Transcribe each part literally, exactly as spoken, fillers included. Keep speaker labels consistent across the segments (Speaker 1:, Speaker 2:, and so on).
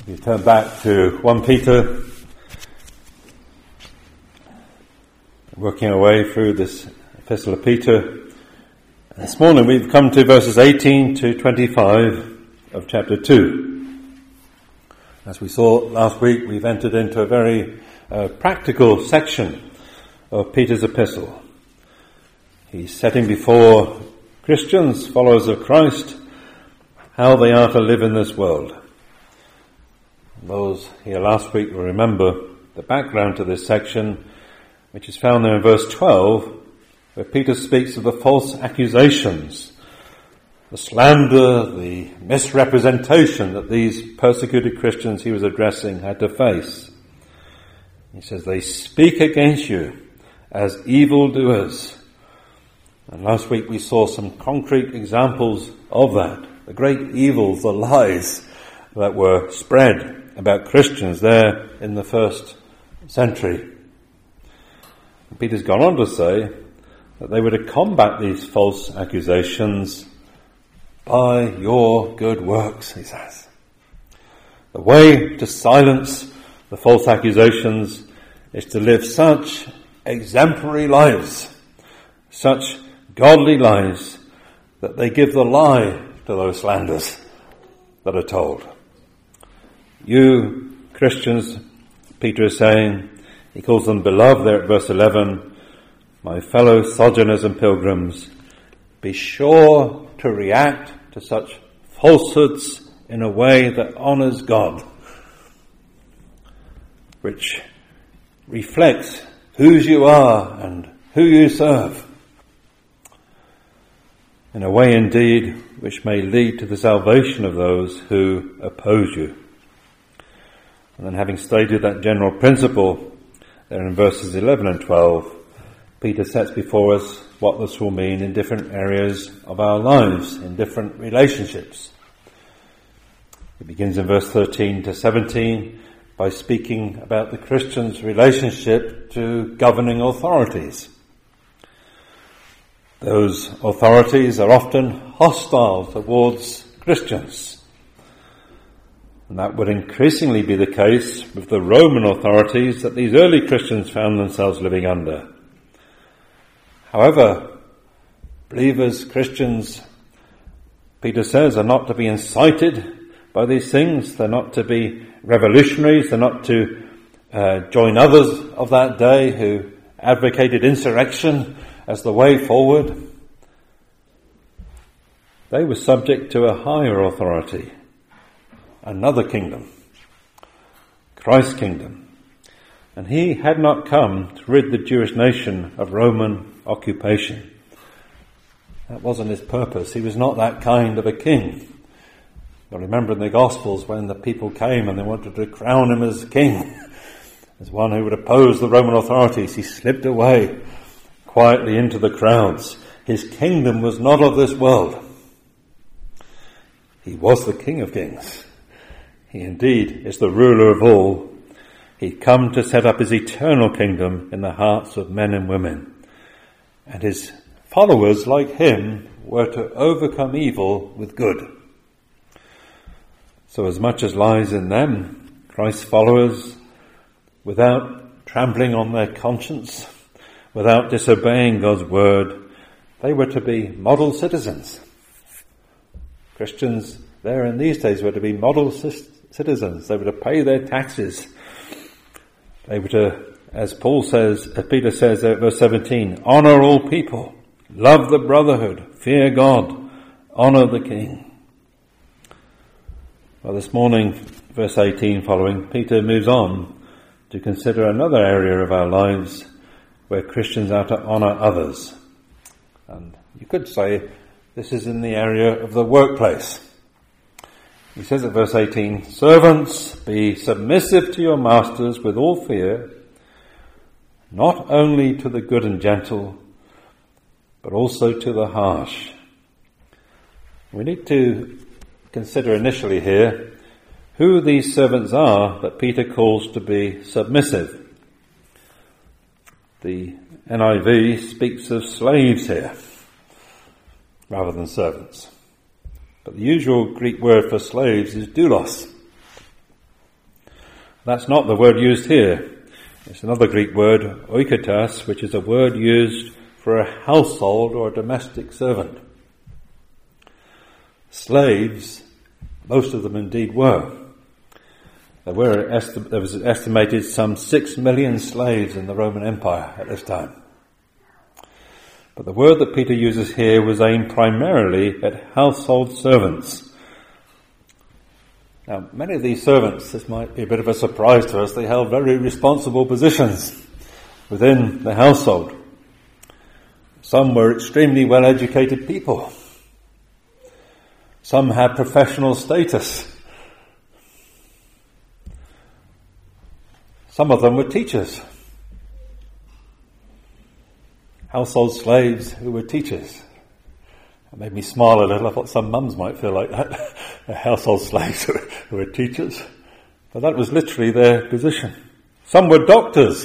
Speaker 1: You turn back to First Peter, working our way through this Epistle of Peter. This morning we've come to verses eighteen to twenty-five of chapter two. As we saw last week, we've entered into a very uh, practical section of Peter's epistle. He's setting before Christians, followers of Christ, how they are to live in this world. Those here last week will remember the background to this section, which is found there in verse twelve, where Peter speaks of the false accusations, the slander, the misrepresentation that these persecuted Christians he was addressing had to face. He says, they speak against you as evildoers. And last week we saw some concrete examples of that, the great evils, the lies that were spread about Christians there in the first century. And Peter's gone on to say that they were to combat these false accusations by your good works, he says. The way to silence the false accusations is to live such exemplary lives, such godly lives, that they give the lie to those slanders that are told. You Christians, Peter is saying, he calls them beloved there at verse eleven, my fellow sojourners and pilgrims, be sure to react to such falsehoods in a way that honors God, which reflects whose you are and who you serve, in a way indeed which may lead to the salvation of those who oppose you. And then, having stated that general principle there in verses eleven and twelve, Peter sets before us what this will mean in different areas of our lives, in different relationships. He begins in verse thirteen to seventeen by speaking about the Christian's relationship to governing authorities. Those authorities are often hostile towards Christians. And that would increasingly be the case with the Roman authorities that these early Christians found themselves living under. However, believers, Christians, Peter says, are not to be incited by these things. They're not to be revolutionaries. They're not to uh, join others of that day who advocated insurrection as the way forward. They were subject to a higher authority, another kingdom, Christ's kingdom. And he had not come to rid the Jewish nation of Roman occupation. That wasn't his purpose. He was not that kind of a king. I remember in the Gospels when the people came and they wanted to crown him as king, as one who would oppose the Roman authorities, he slipped away quietly into the crowds. His kingdom was not of this world. He was the King of Kings. He indeed is the ruler of all. He'd come to set up his eternal kingdom in the hearts of men and women. And his followers, like him, were to overcome evil with good. So as much as lies in them, Christ's followers, without trampling on their conscience, without disobeying God's word, they were to be model citizens. Christians there in these days were to be model citizens. They were to pay their taxes. They were to, as Paul says, as Peter says there at verse seventeen, honor all people, love the brotherhood, fear God, honor the king. Well, this morning, verse eighteen following, Peter moves on to consider another area of our lives where Christians are to honor others. And you could say this is in the area of the workplace. He says at verse eighteen, servants, be submissive to your masters with all fear, not only to the good and gentle, but also to the harsh. We need to consider initially here who these servants are that Peter calls to be submissive. The N I V speaks of slaves here rather than servants. But the usual Greek word for slaves is doulos. That's not the word used here. It's another Greek word, oikotas, which is a word used for a household or a domestic servant. Slaves, most of them indeed were. There were esti- there was estimated some six million slaves in the Roman Empire at this time. But the word that Peter uses here was aimed primarily at household servants. Now, many of these servants, this might be a bit of a surprise to us, they held very responsible positions within the household. Some were extremely well-educated people. Some had professional status. Some of them were teachers. Household slaves who were teachers. It made me smile a little. I thought some mums might feel like that. Household slaves who were teachers. But that was literally their position. Some were doctors.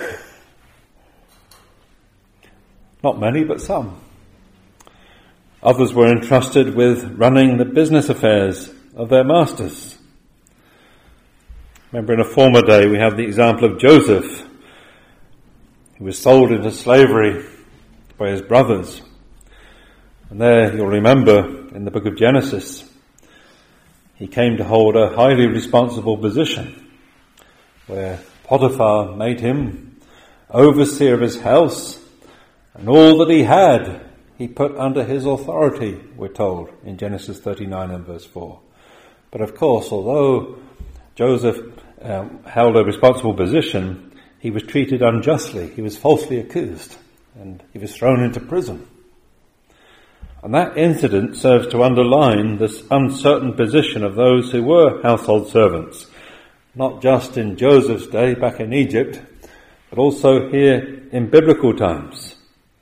Speaker 1: Not many, but some. Others were entrusted with running the business affairs of their masters. Remember, in a former day, we have the example of Joseph, who was sold into slavery by his brothers. And there, you'll remember, in the book of Genesis, he came to hold a highly responsible position, where Potiphar made him overseer of his house, and all that he had he put under his authority, we're told, in Genesis thirty-nine and verse four. But of course, although Joseph um, held a responsible position, he was treated unjustly. He was falsely accused, and he was thrown into prison. And that incident serves to underline this uncertain position of those who were household servants, not just in Joseph's day back in Egypt, but also here in biblical times.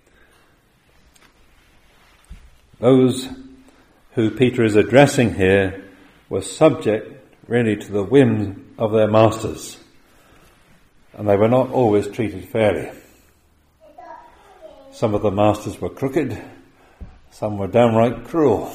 Speaker 1: Those who Peter is addressing here were subject really to the whims of their masters, and they were not always treated fairly. Some of the masters were crooked, some were downright cruel.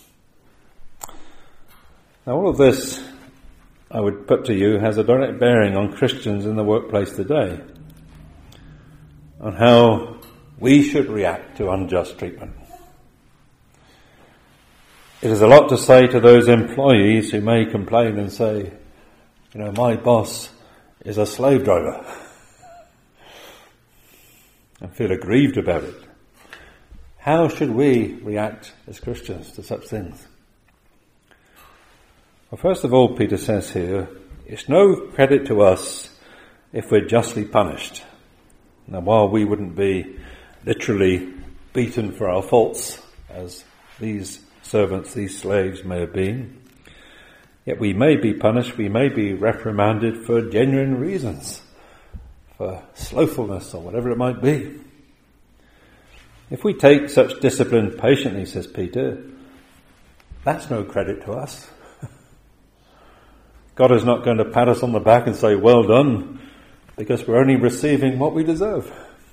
Speaker 1: Now, all of this, I would put to you, has a direct bearing on Christians in the workplace today, on how we should react to unjust treatment. It is a lot to say to those employees who may complain and say, you know, my boss is a slave driver, and feel aggrieved about it. How should we react as Christians to such things? Well, first of all, Peter says here, it's no credit to us if we're justly punished. Now, while we wouldn't be literally beaten for our faults, as these servants, these slaves may have been, yet we may be punished, we may be reprimanded for genuine reasons, for slothfulness or whatever it might be. If we take such discipline patiently, says Peter, that's no credit to us. God is not going to pat us on the back and say, well done, because we're only receiving what we deserve.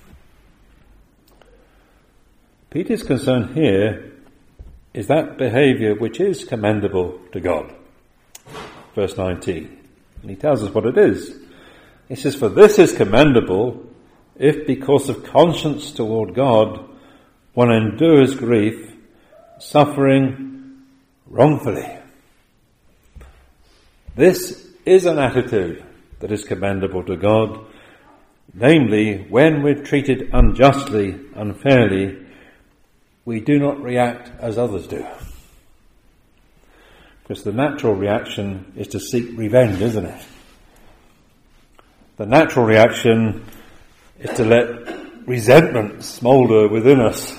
Speaker 1: Peter's concern here is that behaviour which is commendable to God. Verse nineteen. And he tells us what it is. He says, for this is commendable if because of conscience toward God one endures grief, suffering wrongfully. This is an attitude that is commendable to God, namely, when we're treated unjustly, unfairly, we do not react as others do. Because the natural reaction is to seek revenge, isn't it? The natural reaction is to let resentment smoulder within us.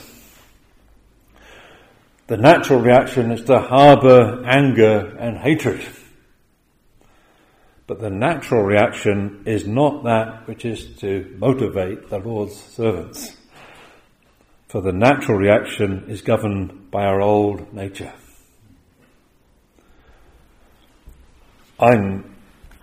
Speaker 1: The natural reaction is to harbour anger and hatred. But the natural reaction is not that which is to motivate the Lord's servants. For the natural reaction is governed by our old nature. I'm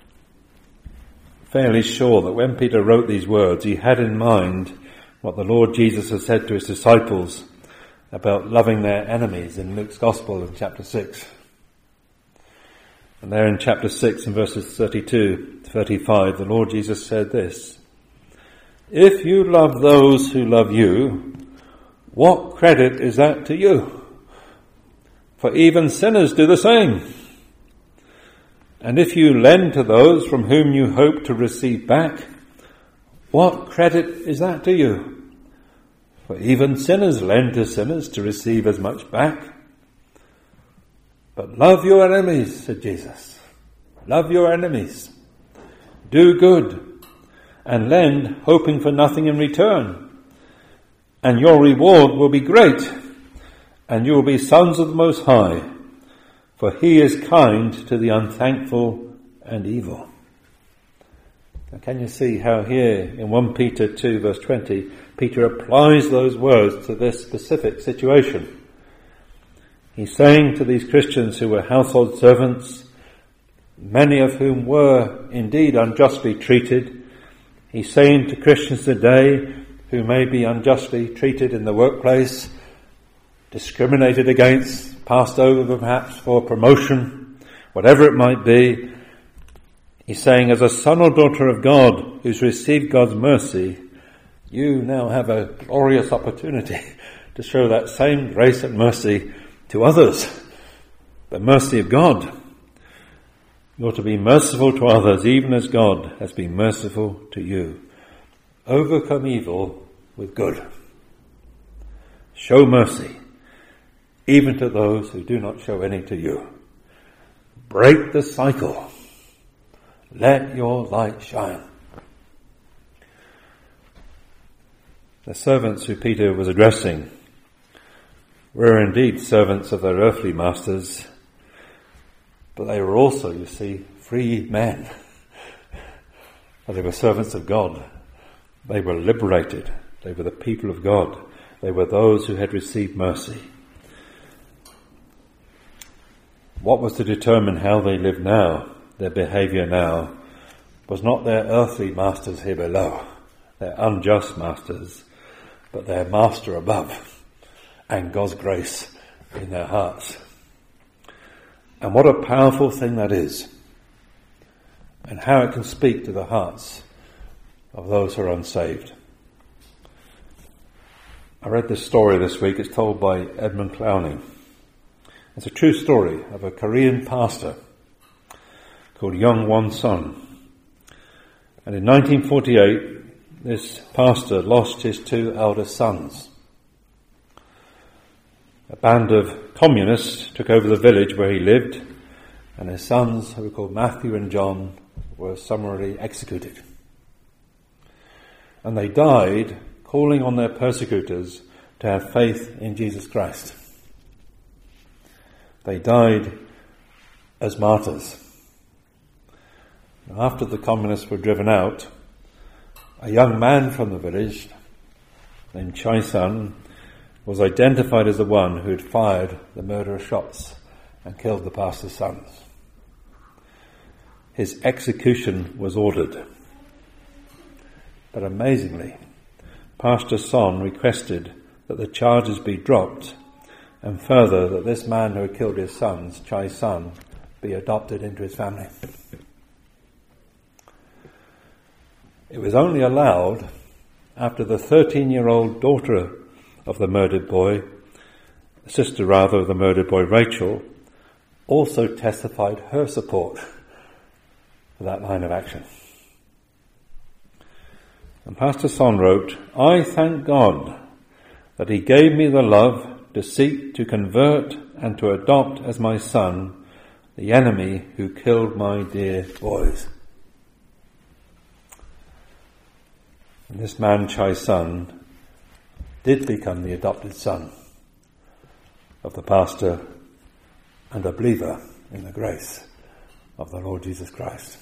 Speaker 1: fairly sure that when Peter wrote these words, he had in mind what the Lord Jesus has said to his disciples about loving their enemies in Luke's Gospel in chapter six. And there in chapter six and verses thirty-two to thirty-five, the Lord Jesus said this: "If you love those who love you, what credit is that to you? For even sinners do the same. And if you lend to those from whom you hope to receive back, what credit is that to you? For even sinners lend to sinners to receive as much back. But love your enemies," said Jesus. "Love your enemies. Do good and lend, hoping for nothing in return. And your reward will be great, and you will be sons of the Most High, for he is kind to the unthankful and evil." Now, can you see how here in First Peter two verse twenty, Peter applies those words to this specific situation? He's saying to these Christians who were household servants, many of whom were indeed unjustly treated. He's saying to Christians today who may be unjustly treated in the workplace, discriminated against, passed over perhaps for promotion, whatever it might be. He's saying, as a son or daughter of God who's received God's mercy, you now have a glorious opportunity to show that same grace and mercy to others. The mercy of God. You're to be merciful to others, even as God has been merciful to you. Overcome evil with good. Show mercy, even to those who do not show any to you. Break the cycle. Let your light shine. The servants who Peter was addressing were indeed servants of their earthly masters, but they were also, you see, free men. They were servants of God. They were liberated. They were the people of God. They were those who had received mercy. What was to determine how they lived now, their behaviour now, was not their earthly masters here below, their unjust masters, but their master above, and God's grace in their hearts. And what a powerful thing that is, and how it can speak to the hearts of those who are unsaved. I read this story this week. It's told by Edmund Clowney. It's a true story of a Korean pastor called Young Won Sun. And in nineteen forty-eight, this pastor lost his two eldest sons. A band of communists took over the village where he lived, and his sons, who were called Matthew and John, were summarily executed. And they died calling on their persecutors to have faith in Jesus Christ. They died as martyrs. After the communists were driven out, a young man from the village named Chai Sun was identified as the one who had fired the murderous shots and killed the pastor's sons. His execution was ordered. But amazingly, Pastor Son requested that the charges be dropped, and further that this man who had killed his sons, Chai Sun, be adopted into his family. It was only allowed after the thirteen-year-old daughter of the murdered boy, sister rather of the murdered boy, Rachel, also testified her support for that line of action. And Pastor Son wrote, "I thank God that he gave me the love to seek to convert and to adopt as my son the enemy who killed my dear boys." And this man, Chai Sun, did become the adopted son of the pastor and a believer in the grace of the Lord Jesus Christ.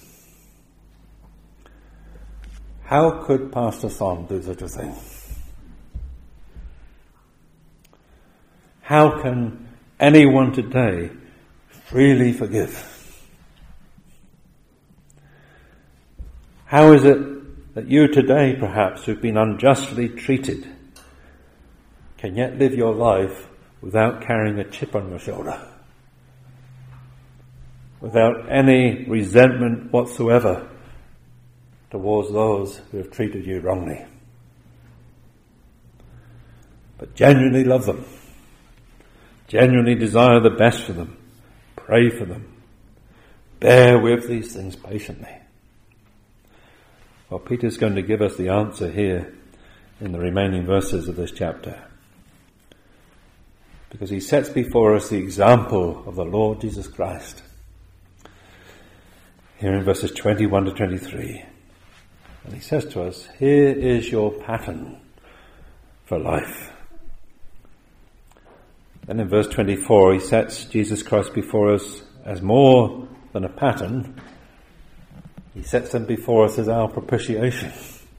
Speaker 1: How could Pastor Son do such a thing? How can anyone today freely forgive? How is it that you today, perhaps, who've been unjustly treated, can yet live your life without carrying a chip on your shoulder? without any resentment whatsoever towards those who have treated you wrongly. But genuinely love them. Genuinely desire the best for them. Pray for them. Bear with these things patiently. Well, Peter's going to give us the answer here in the remaining verses of this chapter. Because he sets before us the example of the Lord Jesus Christ. Here in verses twenty-one to twenty-three. And he says to us, here is your pattern for life. Then in verse twenty-four, he sets Jesus Christ before us as more than a pattern. He sets them before us as our propitiation.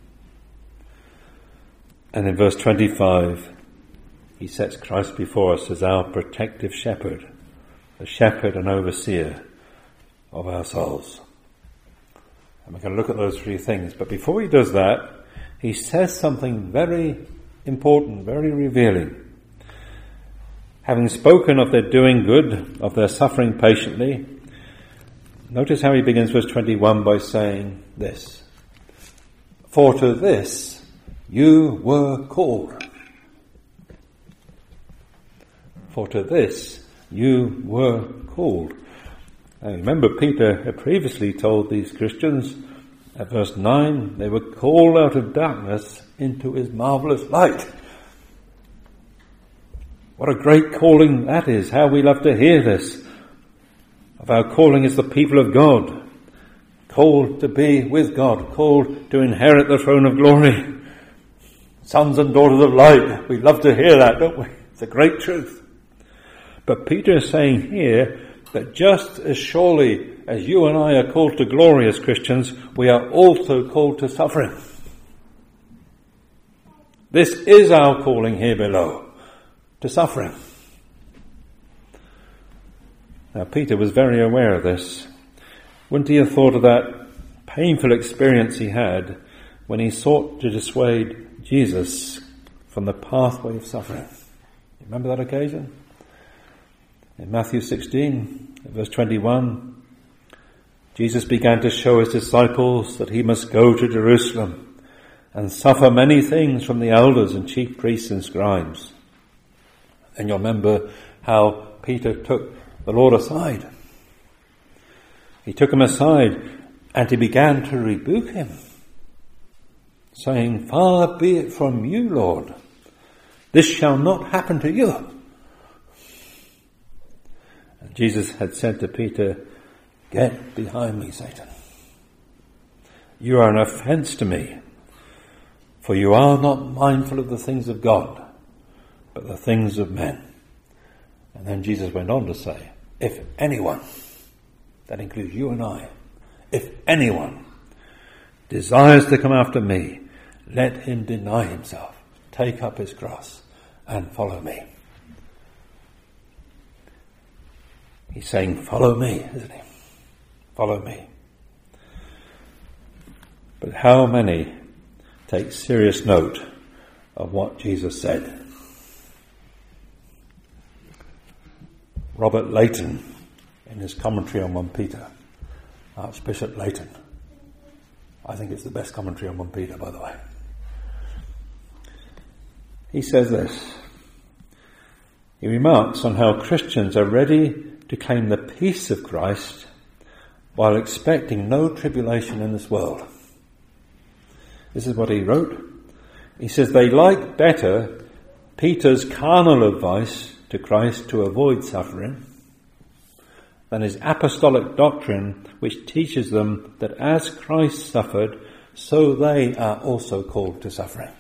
Speaker 1: And in verse twenty-five, he sets Christ before us as our protective shepherd, the shepherd and overseer of our souls. And we're going to look at those three things. But before he does that, he says something very important, very revealing. Having spoken of their doing good, of their suffering patiently, notice how he begins verse twenty-one by saying this. For to this you were called. For to this you were called. Now remember, Peter had previously told these Christians at verse nine, they were called out of darkness into his marvellous light. What a great calling that is. How we love to hear this. Of our calling as the people of God. Called to be with God. Called to inherit the throne of glory. Sons and daughters of light. We love to hear that, don't we? It's a great truth. But Peter is saying here that just as surely as you and I are called to glory as Christians, we are also called to suffering. This is our calling here below. To suffering. Now Peter was very aware of this. Wouldn't he have thought of that painful experience he had when he sought to dissuade Jesus from the pathway of suffering? You remember that occasion? In Matthew sixteen, verse twenty-one, Jesus began to show his disciples that he must go to Jerusalem and suffer many things from the elders and chief priests and scribes. And you'll remember how Peter took the Lord aside. He took him aside and he began to rebuke him, saying, far be it from you, Lord. This shall not happen to you. And Jesus had said to Peter, get behind me, Satan. You are an offense to me, for you are not mindful of the things of God, but the things of men. And then Jesus went on to say, if anyone, that includes you and I, if anyone desires to come after me, let him deny himself, take up his cross, and follow me. He's saying, follow me, isn't he? Follow me. But how many take serious note of what Jesus said? Robert Leighton, in his commentary on First Peter, Archbishop Leighton, I think it's the best commentary on First Peter, by the way. He says this. He remarks on how Christians are ready to claim the peace of Christ while expecting no tribulation in this world. This is what he wrote. He says they like better Peter's carnal advice to Christ to avoid suffering than his apostolic doctrine, which teaches them that as Christ suffered, so they are also called to suffering.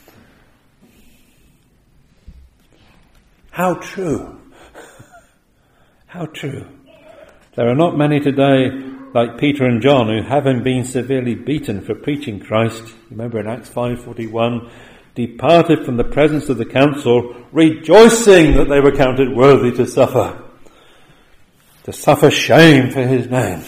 Speaker 1: How true. How true. There are not many today like Peter and John who, having been severely beaten for preaching Christ, remember in Acts five forty-one, departed from the presence of the council, rejoicing that they were counted worthy to suffer, to suffer shame for his name.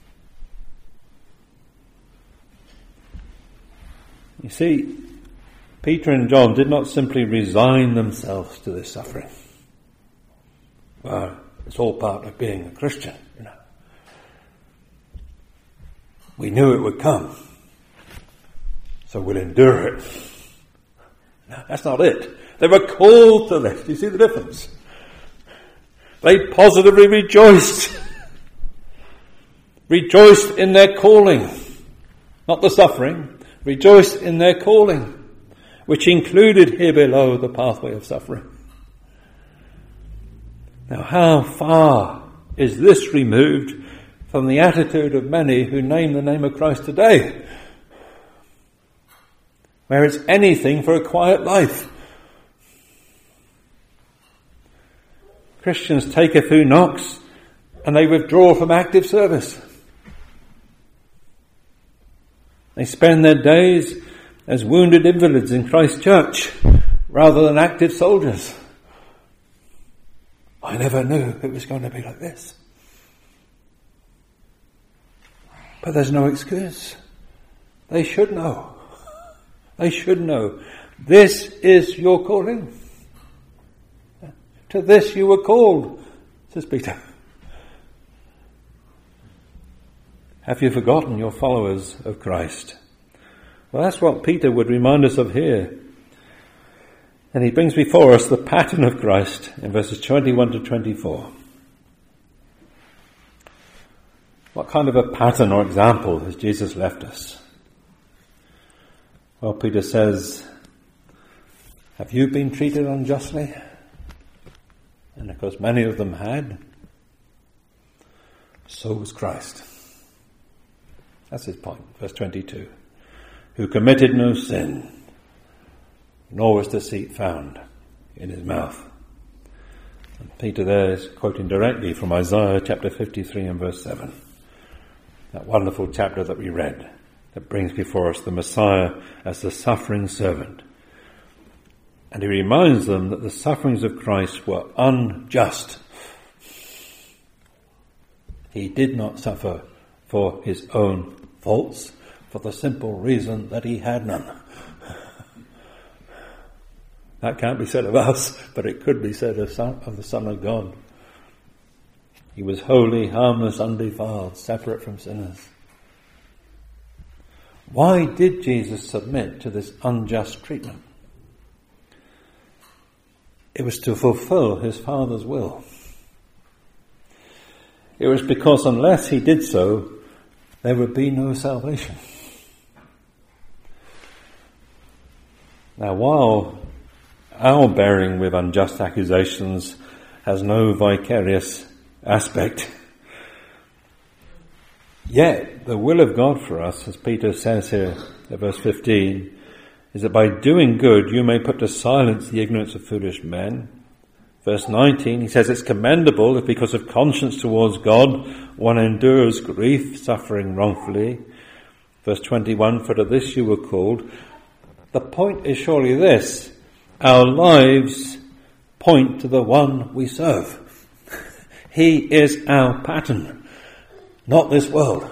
Speaker 1: You see, Peter and John did not simply resign themselves to this suffering. Well, it's all part of being a Christian, you know. We knew it would come, so we'll endure it. No, that's not it. They were called to this. Do you see the difference? They positively rejoiced. Rejoiced in their calling. Not the suffering. Rejoiced in their calling, which included here below the pathway of suffering. Now, how far is this removed from the attitude of many who name the name of Christ today, where it's anything for a quiet life? Christians take a few knocks and they withdraw from active service. They spend their days as wounded invalids in Christ's church rather than active soldiers. I never knew it was going to be like this. But there's no excuse. They should know. They should know. This is your calling. To this you were called, says Peter. Have you forgotten your followers of Christ? Well, that's what Peter would remind us of here. And he brings before us the pattern of Christ in verses twenty-one to twenty-four. What kind of a pattern or example has Jesus left us? Well, Peter says, have you been treated unjustly? And of course many of them had. So was Christ. That's his point. Verse twenty-two. Who committed no sin, nor was deceit found in his mouth. And Peter there is quoting directly from Isaiah chapter fifty-three and verse seven. That wonderful chapter that we read, that brings before us the Messiah as the suffering servant. And he reminds them that the sufferings of Christ were unjust. He did not suffer for his own faults, for the simple reason that he had none. That can't be said of us, but it could be said of, son, of the Son of God. He was holy, harmless, undefiled, separate from sinners. Why did Jesus submit to this unjust treatment? It was to fulfill his Father's will. It was because unless he did so, there would be no salvation. Now, while our bearing with unjust accusations has no vicarious aspect, yet the will of God for us, as Peter says here at verse fifteen, is that by doing good you may put to silence the ignorance of foolish men. Verse nineteen, he says it's commendable if because of conscience towards God one endures grief, suffering wrongfully. Verse twenty-one, for to this you were called. The point is surely this: our lives point to the one we serve. He is our pattern, not this world.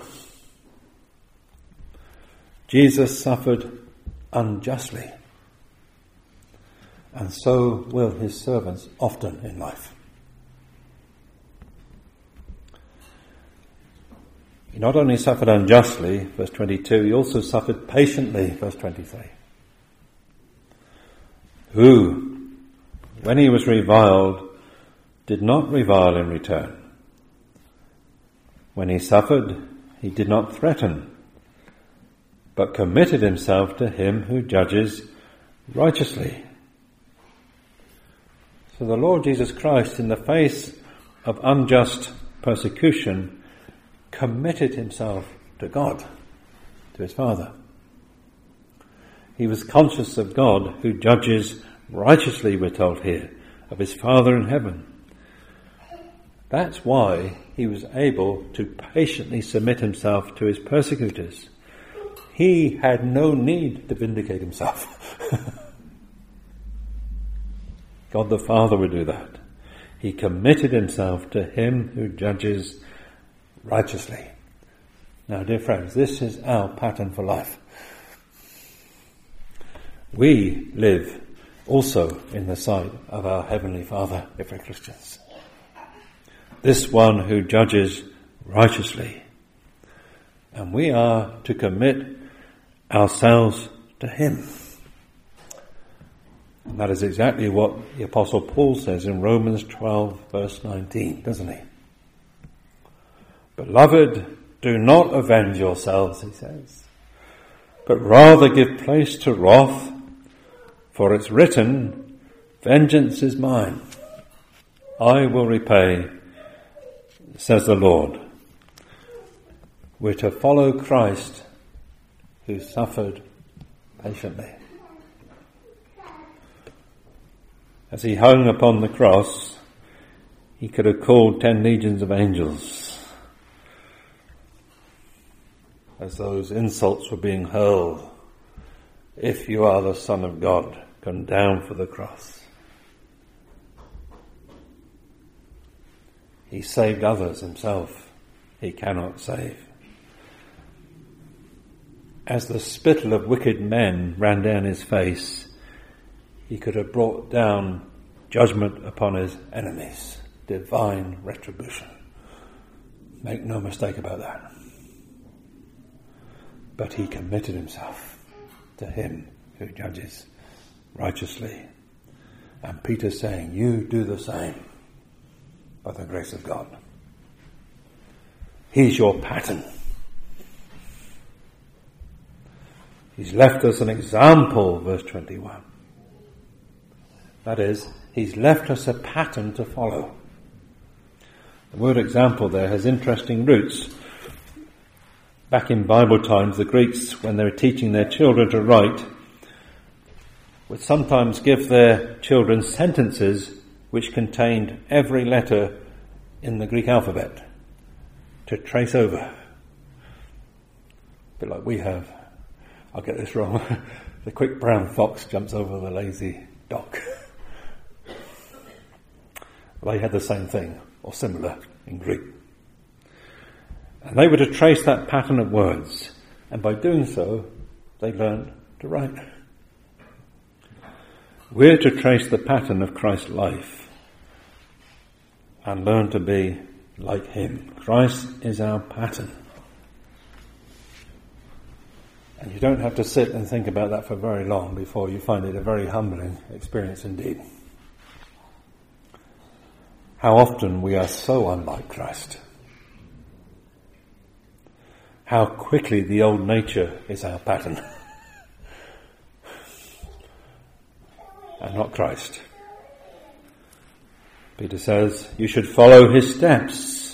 Speaker 1: Jesus suffered unjustly, and so will his servants often in life. He not only suffered unjustly, verse twenty-two, he also suffered patiently, verse twenty-three. Who, when he was reviled, did not revile in return. When he suffered, he did not threaten, but committed himself to him who judges righteously. So the Lord Jesus Christ, in the face of unjust persecution, committed himself to God, to his Father. He was conscious of God who judges righteously, we're told here, of his Father in heaven. That's why he was able to patiently submit himself to his persecutors. He had no need to vindicate himself. God the Father would do that. He committed himself to him who judges righteously. Now, dear friends, this is our pattern for life. We live also in the sight of our Heavenly Father if we're Christians. This one who judges righteously. and we are to commit ourselves to him. And that is exactly what the Apostle Paul says in Romans twelve verse nineteen, doesn't he? Beloved, do not avenge yourselves, he says, but rather give place to wrath, for it's written, vengeance is mine, I will repay, says the Lord. We're to follow Christ, who suffered patiently. As he hung upon the cross, he could have called ten legions of angels as those insults were being hurled. If you are the Son of God, come down for the cross. He saved others himself. He cannot save. As the spittle of wicked men ran down his face, he could have brought down judgment upon his enemies, divine retribution. Make no mistake about that. But he committed himself to him who judges righteously. And Peter's saying, you do the same by the grace of God. He's your pattern. He's left us an example, verse twenty-one. That is, he's left us a pattern to follow. The word example there has interesting roots. Back in Bible times, the Greeks, when they were teaching their children to write, would sometimes give their children sentences which contained every letter in the Greek alphabet to trace over. A bit like we have. I'll get this wrong. The quick brown fox jumps over the lazy dog. They had the same thing, or similar, in Greek. And they were to trace that pattern of words, and by doing so, they learned to write. We're to trace the pattern of Christ's life and learn to be like him. Christ is our pattern. And you don't have to sit and think about that for very long before you find it a very humbling experience indeed. How often we are so unlike Christ. How quickly the old nature is our pattern. And not Christ. Peter says, you should follow his steps.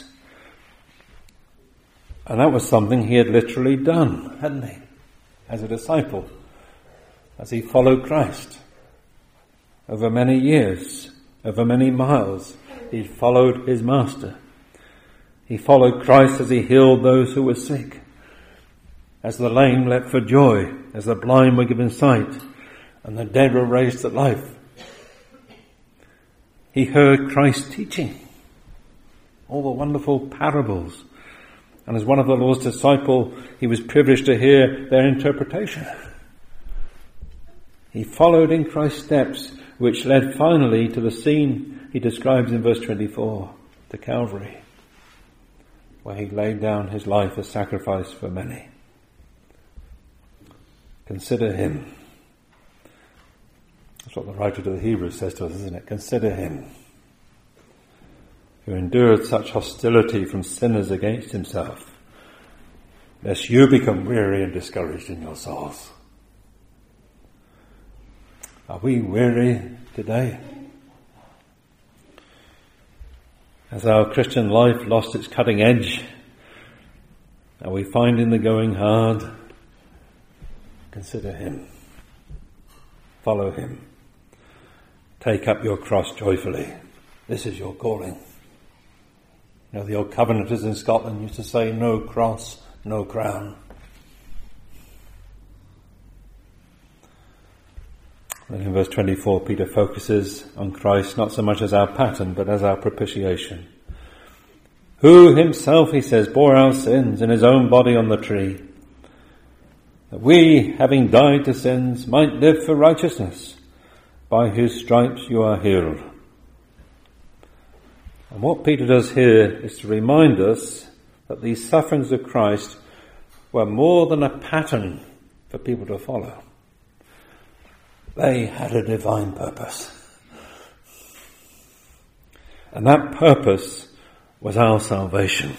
Speaker 1: And that was something he had literally done, hadn't he? As a disciple. As he followed Christ. Over many years. Over many miles. He followed his master. He followed Christ as he healed those who were sick. As the lame leapt for joy. As the blind were given sight. And the dead were raised to life. He heard Christ teaching. All the wonderful parables. And as one of the Lord's disciples, he was privileged to hear their interpretation. He followed in Christ's steps, which led finally to the scene he describes in verse twenty-four, to Calvary, where he laid down his life as sacrifice for many. Consider him. That's what the writer to the Hebrews says to us, isn't it? Consider him, who endured such hostility from sinners against himself, lest you become weary and discouraged in your souls. Are we weary today? Has our Christian life lost its cutting edge? Are we finding the going hard? Consider him. Follow him. Take up your cross joyfully. This is your calling. You know, the old Covenanters in Scotland used to say, no cross, no crown. Then in verse twenty-four, Peter focuses on Christ not so much as our pattern, but as our propitiation. Who himself, he says, bore our sins in his own body on the tree, that we, having died to sins, might live for righteousness, by whose stripes you are healed. And what Peter does here is to remind us that these sufferings of Christ were more than a pattern for people to follow. They had a divine purpose. And that purpose was our salvation.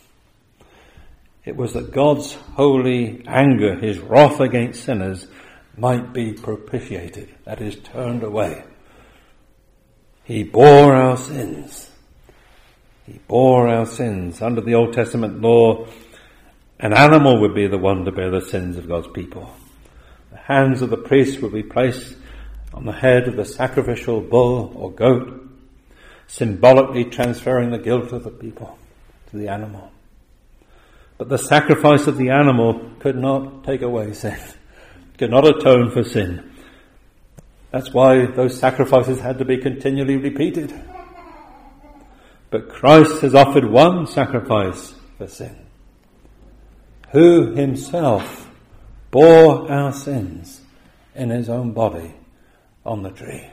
Speaker 1: It was that God's holy anger, his wrath against sinners, might be propitiated, that is, turned away. He bore our sins. He bore our sins. Under the Old Testament law, an animal would be the one to bear the sins of God's people. The hands of the priest would be placed on the head of the sacrificial bull or goat, symbolically transferring the guilt of the people to the animal. But the sacrifice of the animal could not take away sin, could not atone for sin. That's why those sacrifices had to be continually repeated. But Christ has offered one sacrifice for sin, who himself bore our sins in his own body on the tree.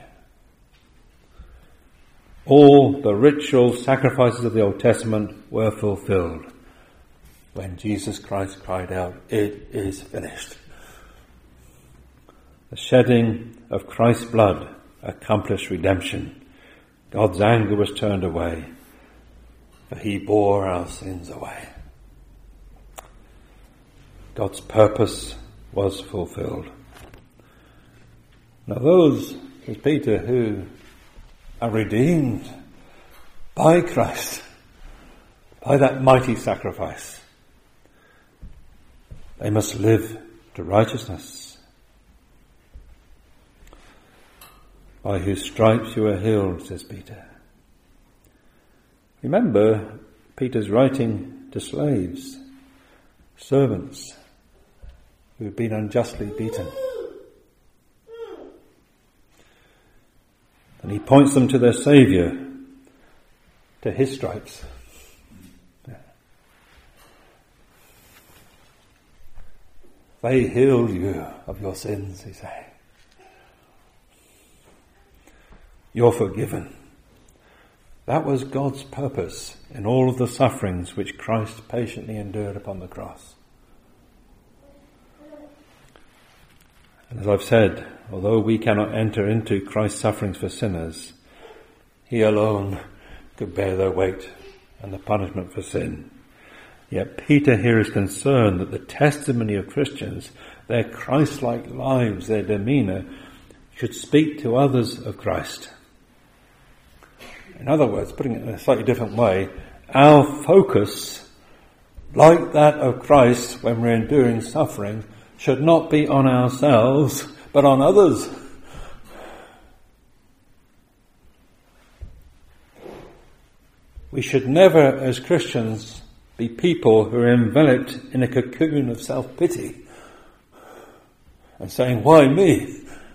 Speaker 1: All the ritual sacrifices of the Old Testament were fulfilled when Jesus Christ cried out, "It is finished." The shedding of Christ's blood accomplished redemption. God's anger was turned away, for he bore our sins away. God's purpose was fulfilled. Now those, as Peter, who are redeemed by Christ, by that mighty sacrifice, they must live to righteousness. By whose stripes you are healed, says Peter. Remember, Peter's writing to slaves, servants who have been unjustly beaten. And he points them to their Saviour, to his stripes. They healed you of your sins, he says. You're forgiven. That was God's purpose in all of the sufferings which Christ patiently endured upon the cross. And as I've said, although we cannot enter into Christ's sufferings for sinners, he alone could bear their weight and the punishment for sin. Yet Peter here is concerned that the testimony of Christians, their Christ-like lives, their demeanour, should speak to others of Christ. In other words, putting it in a slightly different way, our focus, like that of Christ when we're enduring suffering, should not be on ourselves, but on others. We should never, as Christians, be people who are enveloped in a cocoon of self-pity and saying, why me?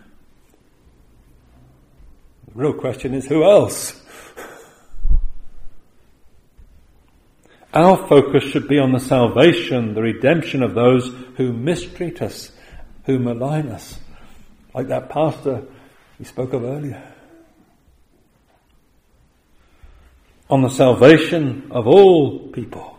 Speaker 1: The real question is, who else? Our focus should be on the salvation, the redemption of those who mistreat us, who malign us, like that pastor we spoke of earlier. On the salvation of all people.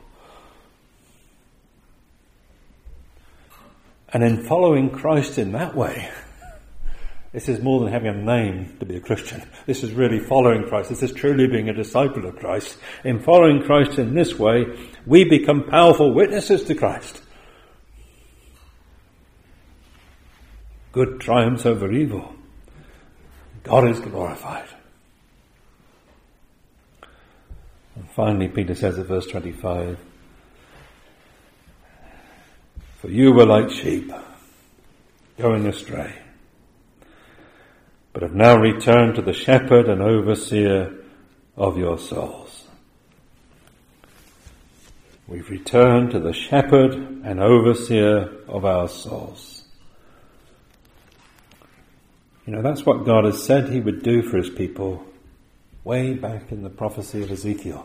Speaker 1: And in following Christ in that way, this is more than having a name to be a Christian. This is really following Christ. This is truly being a disciple of Christ. In following Christ in this way, we become powerful witnesses to Christ. Good triumphs over evil. God is glorified. And finally, Peter says at verse twenty-five, for you were like sheep, going astray, but have now returned to the shepherd and overseer of your souls. We've returned to the shepherd and overseer of our souls. You know, that's what God has said he would do for his people way back in the prophecy of Ezekiel.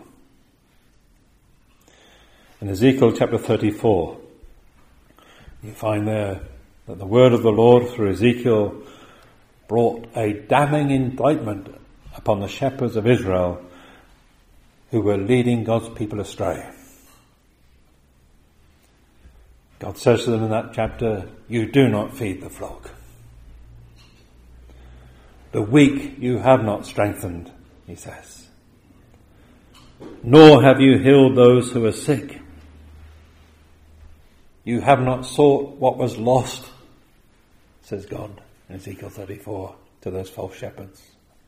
Speaker 1: In Ezekiel chapter thirty-four, you find there that the word of the Lord through Ezekiel brought a damning indictment upon the shepherds of Israel who were leading God's people astray. God says to them in that chapter, you do not feed the flock. The weak you have not strengthened, he says. Nor have you healed those who are sick. You have not sought what was lost, says God in Ezekiel thirty-four to those false shepherds.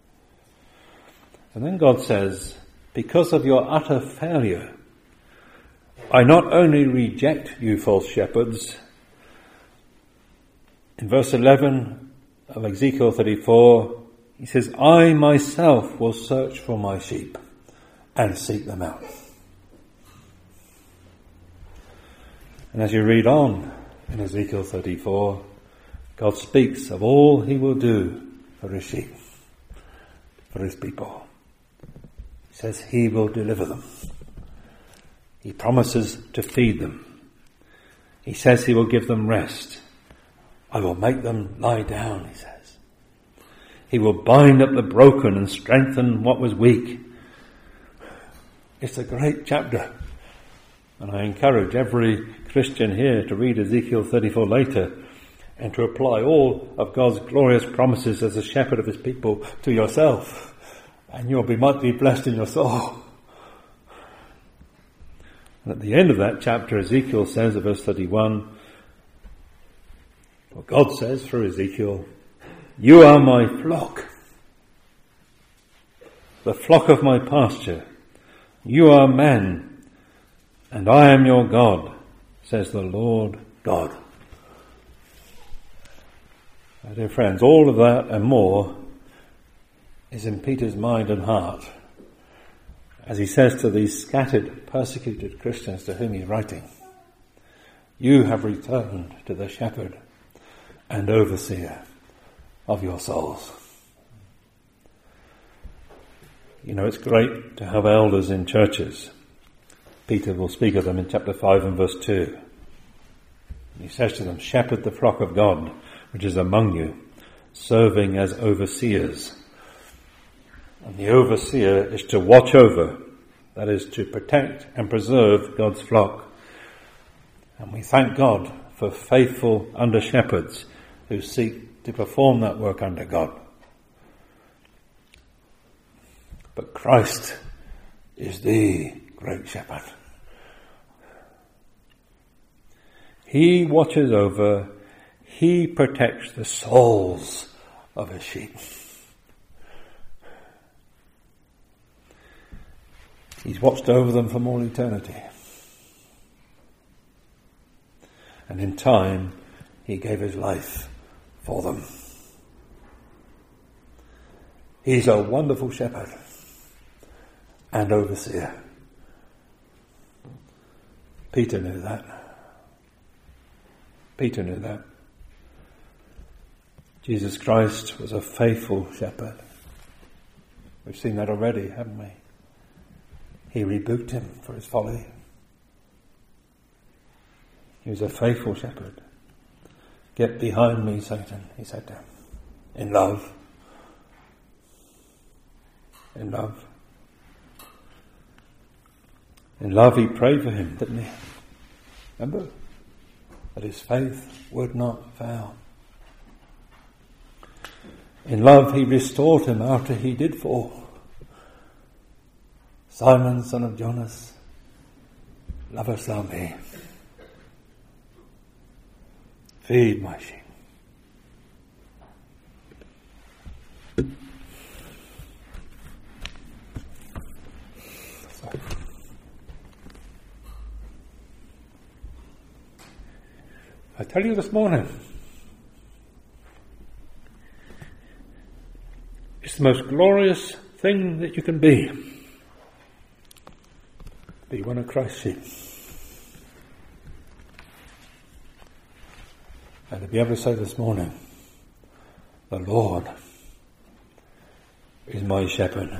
Speaker 1: And then God says, because of your utter failure, I not only reject you false shepherds. In verse eleven of Ezekiel thirty-four, he says, I myself will search for my sheep and seek them out. And as you read on in Ezekiel thirty-four, God speaks of all he will do for his sheep, for his people. He says he will deliver them. He promises to feed them. He says he will give them rest. I will make them lie down, he says. He will bind up the broken and strengthen what was weak. It's a great chapter. And I encourage every Christian here to read Ezekiel thirty-four later and to apply all of God's glorious promises as a shepherd of his people to yourself. And you'll be might be blessed in your soul. And at the end of that chapter, Ezekiel says in verse thirty-one, well, God says through Ezekiel, you are my flock, the flock of my pasture. You are men, and I am your God, says the Lord God. Now, dear friends, all of that and more is in Peter's mind and heart as he says to these scattered, persecuted Christians to whom he's writing, you have returned to the shepherd and overseer of your souls. You know, it's great to have elders in churches. Peter will speak of them in chapter five and verse two. He says to them, shepherd the flock of God, which is among you, serving as overseers. And the overseer is to watch over, that is to protect and preserve God's flock. And we thank God for faithful under-shepherds who seek to perform that work under God. But Christ is the great shepherd. He watches over, he protects the souls of his sheep. He's watched over them from all eternity. And in time, he gave his life for them. He's a wonderful shepherd and overseer. Peter knew that. Peter knew that. Jesus Christ was a faithful shepherd. We've seen that already, haven't we? He rebuked him for his folly. He was a faithful shepherd. Get behind me, Satan, he said to him. In love. In love. In love he prayed for him, didn't he? Remember? That his faith would not fail. In love he restored him after he did fall. Simon, son of Jonas, lovest thou me? Feed my sheep. So. I tell you this morning, it's the most glorious thing that you can be. Be one of Christ's sheep. And to be able to say this morning, the Lord is my shepherd.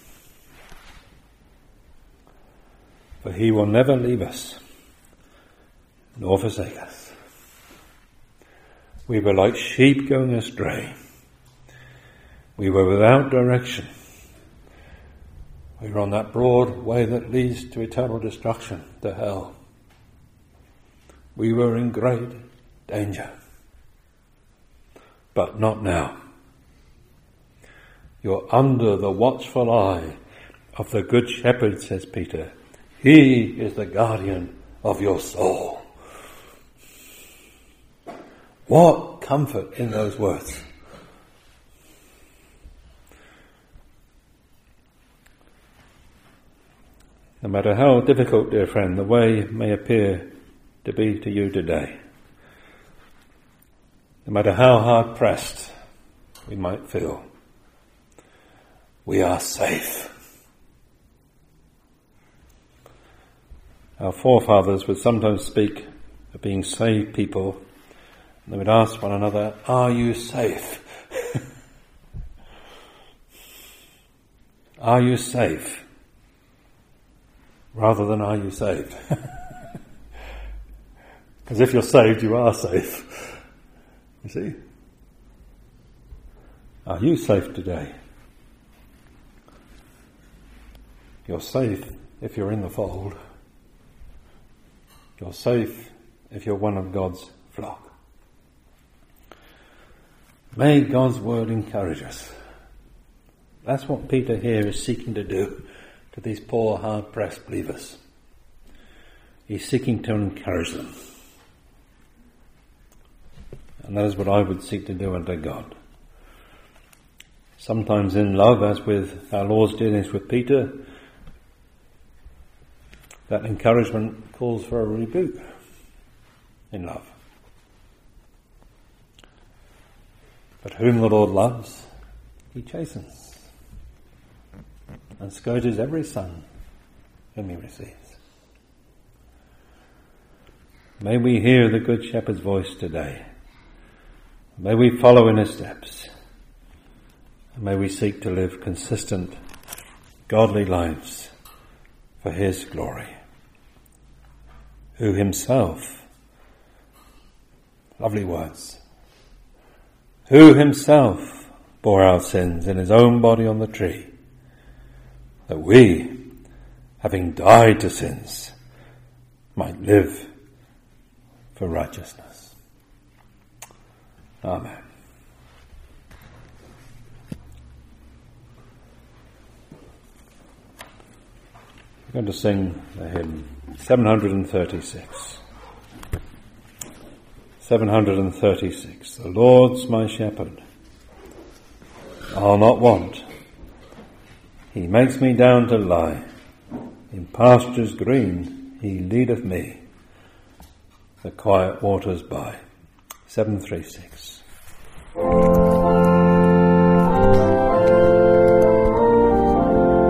Speaker 1: For he will never leave us, nor forsake us. We were like sheep going astray. We were without direction. We were on that broad way that leads to eternal destruction, to hell. we were in great danger. But not now. You're under the watchful eye of the Good Shepherd, says Peter. He is the guardian of your soul. What comfort in those words. No matter how difficult, dear friend, the way may appear to be to you today, no matter how hard pressed we might feel, we are safe. Our forefathers would sometimes speak of being saved people, and they would ask one another, are you safe? Are you safe? Rather than are you saved? Because if you're saved, you are safe. You see? Are you safe today? You're safe if you're in the fold. You're safe if you're one of God's flock. May God's word encourage us. That's what Peter here is seeking to do to these poor, hard-pressed believers. He's seeking to encourage them. And that is what I would seek to do unto God. Sometimes in love, as with our Lord's dealings with Peter, that encouragement calls for a rebuke in love. But whom the Lord loves, he chastens and scourges every son whom he receives. May we hear the Good Shepherd's voice today. May we follow in his steps. And may we seek to live consistent, godly lives for his glory. Who himself, lovely words, who himself bore our sins in his own body on the tree, that we, having died to sins, might live for righteousness. Amen. We're going to sing the hymn seven thirty-six. seven thirty-six. The Lord's my shepherd, I'll not want. He makes me down to lie. In pastures green he leadeth me, the quiet waters by. seven thirty-six.